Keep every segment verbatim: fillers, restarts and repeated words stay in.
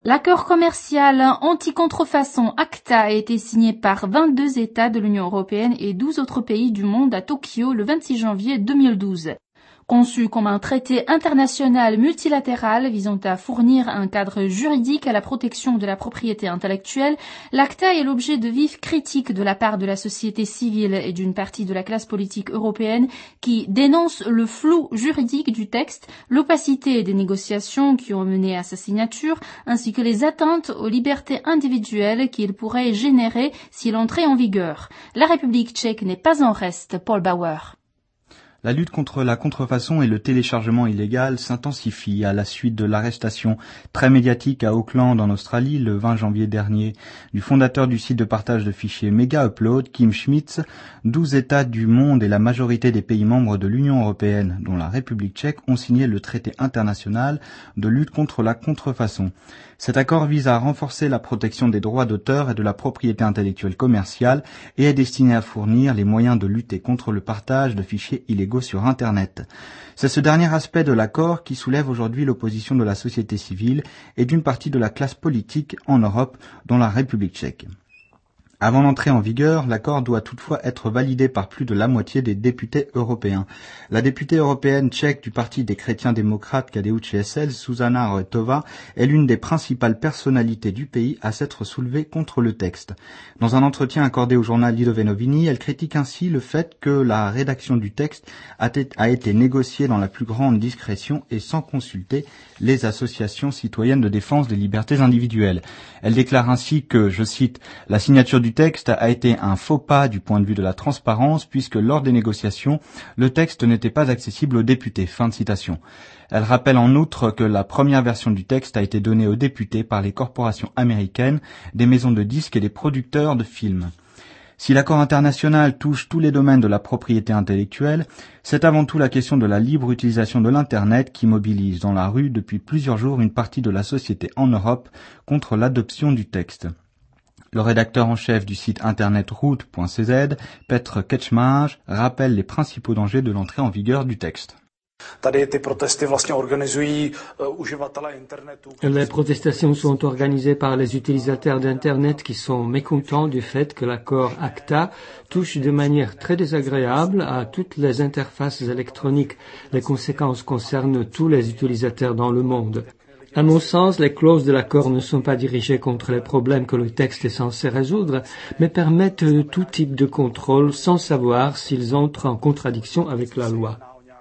L'accord commercial anti-contrefaçon ACTA a été signé par vingt-deux États de l'Union européenne et douze autres pays du monde à Tokyo le vingt-six janvier deux mille douze. Conçu comme un traité international multilatéral visant à fournir un cadre juridique à la protection de la propriété intellectuelle, l'ACTA est l'objet de vives critiques de la part de la société civile et d'une partie de la classe politique européenne qui dénonce le flou juridique du texte, l'opacité des négociations qui ont mené à sa signature, ainsi que les atteintes aux libertés individuelles qu'il pourrait générer s'il entrait en vigueur. La République tchèque n'est pas en reste, Paul Bauer. La lutte contre la contrefaçon et le téléchargement illégal s'intensifie à la suite de l'arrestation très médiatique à Auckland en Australie le vingt janvier dernier du fondateur du site de partage de fichiers Mega Upload, Kim Schmitz. douze États du monde et la majorité des pays membres de l'Union européenne, dont la République tchèque, ont signé le traité international de lutte contre la contrefaçon. Cet accord vise à renforcer la protection des droits d'auteur et de la propriété intellectuelle commerciale et est destiné à fournir les moyens de lutter contre le partage de fichiers illégaux sur Internet. C'est ce dernier aspect de l'accord qui soulève aujourd'hui l'opposition de la société civile et d'une partie de la classe politique en Europe, dont la République tchèque. Avant l'entrée en vigueur, l'accord doit toutefois être validé par plus de la moitié des députés européens. La députée européenne tchèque du Parti des chrétiens démocrates K D U C S L, Zuzana Roitová, est l'une des principales personnalités du pays à s'être soulevée contre le texte. Dans un entretien accordé au journal Lidové Noviny, elle critique ainsi le fait que la rédaction du texte a été négociée dans la plus grande discrétion et sans consulter les associations citoyennes de défense des libertés individuelles. Elle déclare ainsi que, je cite, « La signature du texte a été un faux pas du point de vue de la transparence puisque lors des négociations, le texte n'était pas accessible aux députés. » Fin de citation. Elle rappelle en outre que la première version du texte a été donnée aux députés par les corporations américaines, des maisons de disques et des producteurs de films. Si l'accord international touche tous les domaines de la propriété intellectuelle, c'est avant tout la question de la libre utilisation de l'Internet qui mobilise dans la rue depuis plusieurs jours une partie de la société en Europe contre l'adoption du texte. Le rédacteur en chef du site internet route point c z, Petr Kečmář, rappelle les principaux dangers de l'entrée en vigueur du texte. Les protestations sont organisées par les utilisateurs d'Internet qui sont mécontents du fait que l'accord ACTA touche de manière très désagréable à toutes les interfaces électroniques. Les conséquences concernent tous les utilisateurs dans le monde. À mon sens, les clauses de l'accord ne sont pas dirigées contre les problèmes que le texte est censé résoudre, mais permettent tout type de contrôle sans savoir s'ils entrent en contradiction avec la loi.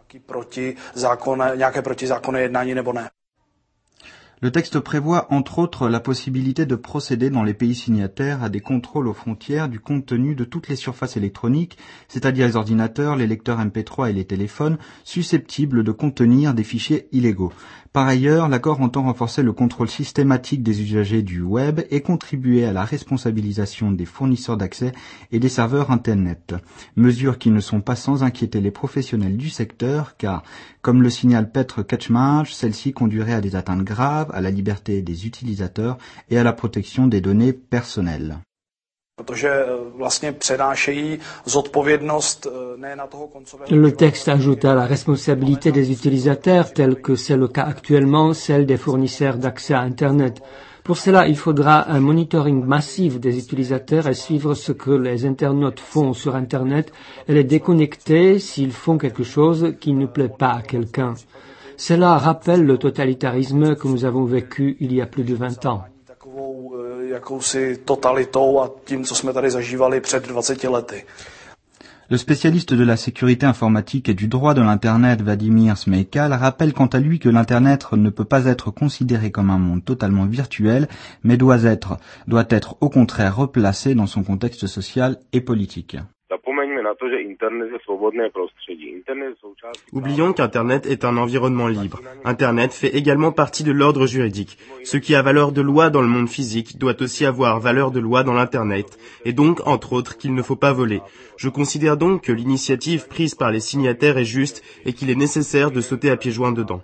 Le texte prévoit, entre autres, la possibilité de procéder dans les pays signataires à des contrôles aux frontières du contenu de toutes les surfaces électroniques, c'est-à-dire les ordinateurs, les lecteurs M P trois et les téléphones, susceptibles de contenir des fichiers illégaux. Par ailleurs, l'accord entend renforcer le contrôle systématique des usagers du web et contribuer à la responsabilisation des fournisseurs d'accès et des serveurs Internet. Mesures qui ne sont pas sans inquiéter les professionnels du secteur, car, comme le signale Petr Kečmář, celle-ci conduirait à des atteintes graves à la liberté des utilisateurs et à la protection des données personnelles. Le texte ajoute à la responsabilité des utilisateurs, tel que c'est le cas actuellement, celle des fournisseurs d'accès à Internet. Pour cela, il faudra un monitoring massif des utilisateurs et suivre ce que les internautes font sur Internet et les déconnecter s'ils font quelque chose qui ne plaît pas à quelqu'un. Cela rappelle le totalitarisme que nous avons vécu il y a plus de vingt ans. Le spécialiste de la sécurité informatique et du droit de l'Internet, Vladimir Smejkal, rappelle quant à lui que l'Internet ne peut pas être considéré comme un monde totalement virtuel, mais doit être, doit être au contraire replacé dans son contexte social et politique. Oublions qu'Internet est un environnement libre. Internet fait également partie de l'ordre juridique. Ce qui a valeur de loi dans le monde physique doit aussi avoir valeur de loi dans l'Internet, et donc, entre autres, qu'il ne faut pas voler. Je considère donc que l'initiative prise par les signataires est juste et qu'il est nécessaire de sauter à pieds joints dedans.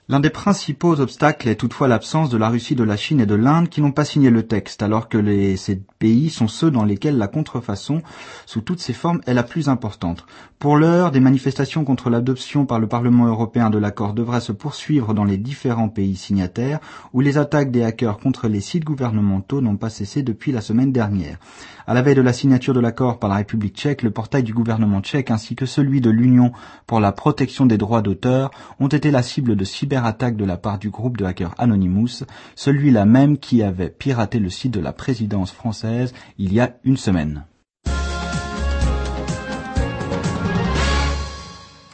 L'un des principaux obstacles est toutefois l'absence de la Russie, de la Chine et de l'Inde qui n'ont pas signé le texte, alors que les, ces pays sont ceux dans lesquels la contrefaçon, sous toutes ses formes, est la plus importante. Pour l'heure, des manifestations contre l'adoption par le Parlement européen de l'accord devraient se poursuivre dans les différents pays signataires, où les attaques des hackers contre les sites gouvernementaux n'ont pas cessé depuis la semaine dernière. À la veille de la signature de l'accord par la République tchèque, le portail du gouvernement tchèque ainsi que celui de l'Union pour la protection des droits d'auteur ont été la cible de cyberattaques de la part du groupe de hackers Anonymous, celui-là même qui avait piraté le site de la présidence française il y a une semaine.